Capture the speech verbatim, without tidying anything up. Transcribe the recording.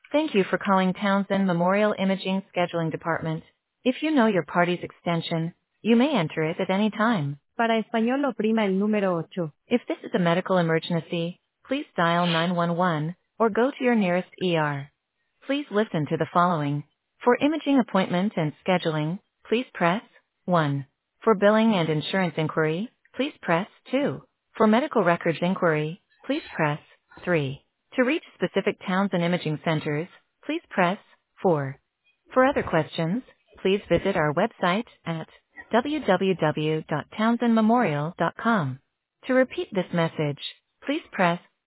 Thank you for calling Townsend Memorial Imaging Scheduling Department. If you know your party's extension, you may enter it at any time. Para español oprima el número ocho. If this is a medical emergency, please dial nine one one or go to your nearest E R. Please listen to the following. For imaging appointment and scheduling, please press one. For billing and insurance inquiry, please press two. For medical records inquiry, please press three. To reach specific towns and imaging centers, please press four. For other questions, please visit our website at w w w dot townsend memorial dot com. To repeat this message, please press